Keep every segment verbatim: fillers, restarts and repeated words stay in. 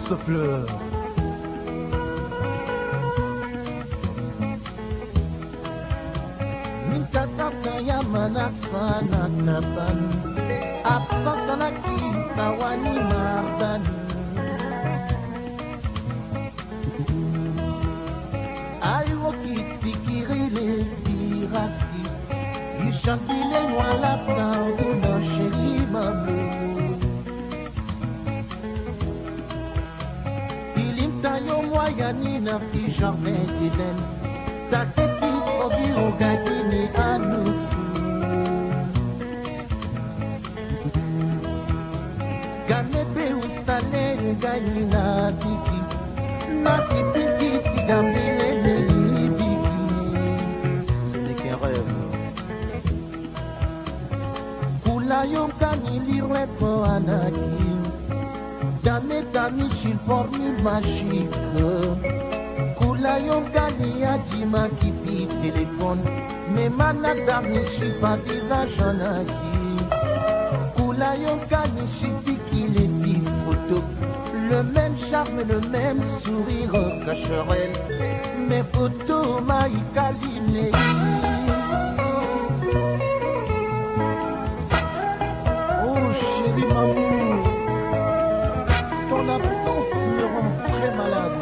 se pleure. Mikataka ya manasa na tabani absence na kisawani mardani ayoki pikirile biraski ishantile nwala tanguna sheri mamu ilimtayo mwayani na fi jardin d'Eden taketi obi ogadini anusu Gamebe ustale gani na biki Nasi biki tidambile ne biki Ce n'est qu'un rêve. Kula yom kani lirepo anaki Dame kami shil formule magique Kula yom kani ajima kipi téléphone Me manadami shipa visage anaki Kula yom kani shipiki les petites photos Le même charme, le même sourire cacherelle Mes photos maïkaline Oh chérie maman Ton absence me rend très malade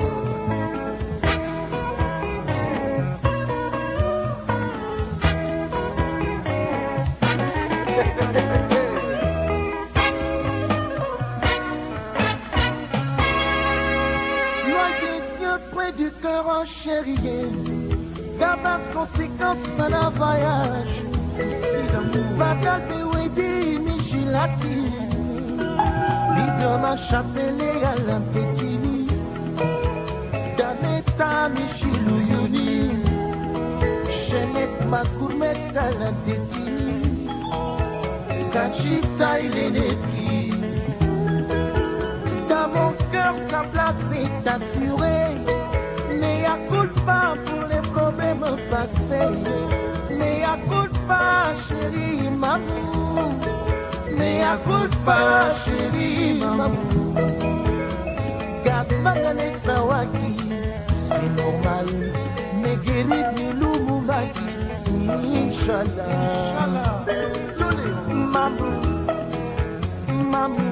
Près du cœur enchérié, garde as conséquences à la voyage. Souci d'amour, batal de wedi, michilati. Libre ma chapelle à l'ampétini. Daneta michilouyuni. Chenette ma courmette à l'ampétini. Kachita il est népi. Dans mon cœur, ta place est assurée. Mais à coup de pas pour les problèmes passés. Mais à coup de pas, chérie, maman. Mais à coup de pas, chérie, maman. Garde ma gane sawaki, c'est normal. Mais guérit du loup maki, Inch'Allah. Inch'Allah. Maman, maman.